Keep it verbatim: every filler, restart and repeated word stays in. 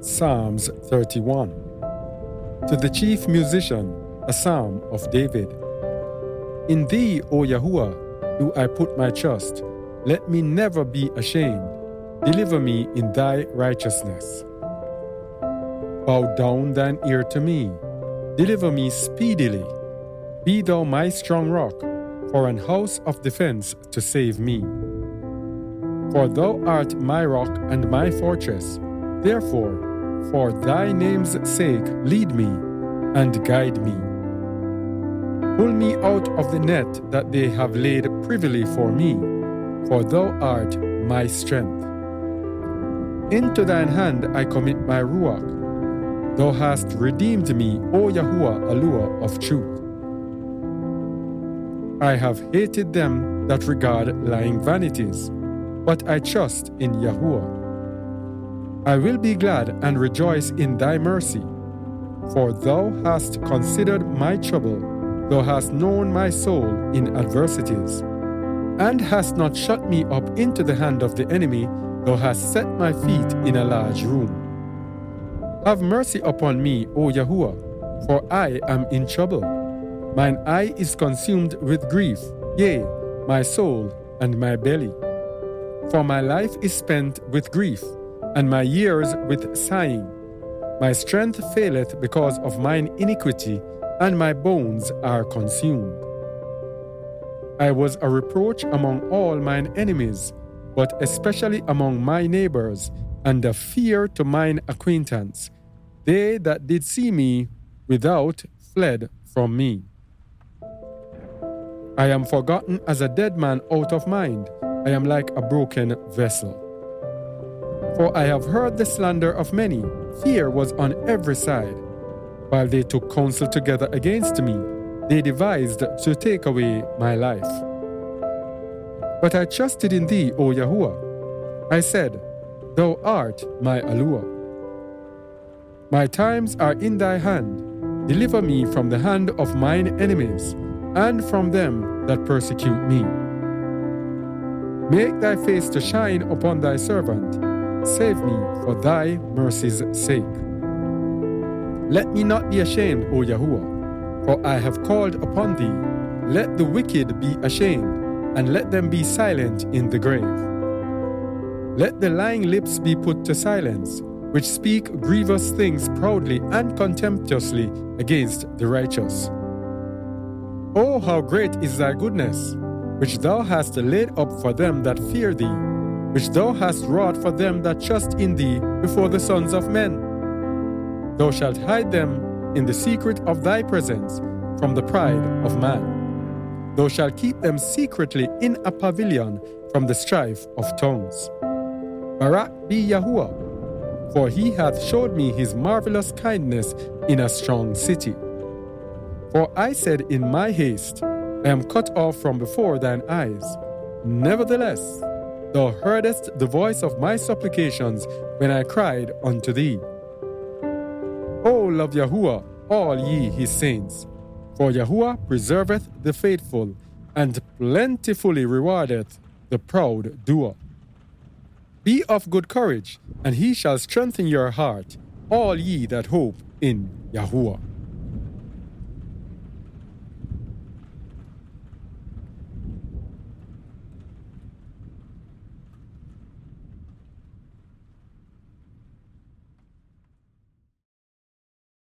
Psalms thirty-one. To the chief musician, a psalm of David. In thee, O Yahuwah, do I put my trust. Let me never be ashamed. Deliver me in thy righteousness. Bow down thine ear to me. Deliver me speedily. Be thou my strong rock, for an house of defense to save me. For thou art my rock and my fortress. Therefore, for thy name's sake, lead me and guide me. Pull me out of the net that they have laid privily for me, for thou art my strength. Into thine hand I commit my ruach. Thou hast redeemed me, O Yahuwah, allure of truth. I have hated them that regard lying vanities, but I trust in Yahuwah. I will be glad and rejoice in thy mercy, for thou hast considered my trouble, thou hast known my soul in adversities, and hast not shut me up into the hand of the enemy, thou hast set my feet in a large room. Have mercy upon me, O Yahuwah, for I am in trouble. Mine eye is consumed with grief, yea, my soul and my belly. For my life is spent with grief, and my years with sighing. My strength faileth because of mine iniquity, and my bones are consumed. I was a reproach among all mine enemies, but especially among my neighbors, and a fear to mine acquaintance. They that did see me without fled from me. I am forgotten as a dead man out of mind. I am like a broken vessel. For I have heard the slander of many. Fear was on every side. While they took counsel together against me, they devised to take away my life. But I trusted in thee, O Yahuwah. I said, Thou art my allure. My times are in thy hand. Deliver me from the hand of mine enemies, and from them that persecute me. Make thy face to shine upon thy servant. Save me for thy mercy's sake. Let me not be ashamed, O Yahuwah, for I have called upon thee. Let the wicked be ashamed, and let them be silent in the grave. Let the lying lips be put to silence, which speak grievous things proudly and contemptuously against the righteous. Oh, how great is thy goodness, which thou hast laid up for them that fear thee, which thou hast wrought for them that trust in thee before the sons of men. Thou shalt hide them in the secret of thy presence from the pride of man. Thou shalt keep them secretly in a pavilion from the strife of tongues. Barak be Yahuwah, for he hath showed me his marvelous kindness in a strong city. For I said in my haste, I am cut off from before thine eyes. Nevertheless, thou heardest the voice of my supplications when I cried unto thee. O love Yahuwah, all ye his saints, for Yahuwah preserveth the faithful, and plentifully rewardeth the proud doer. Be of good courage, and he shall strengthen your heart, all ye that hope in Yahuwah.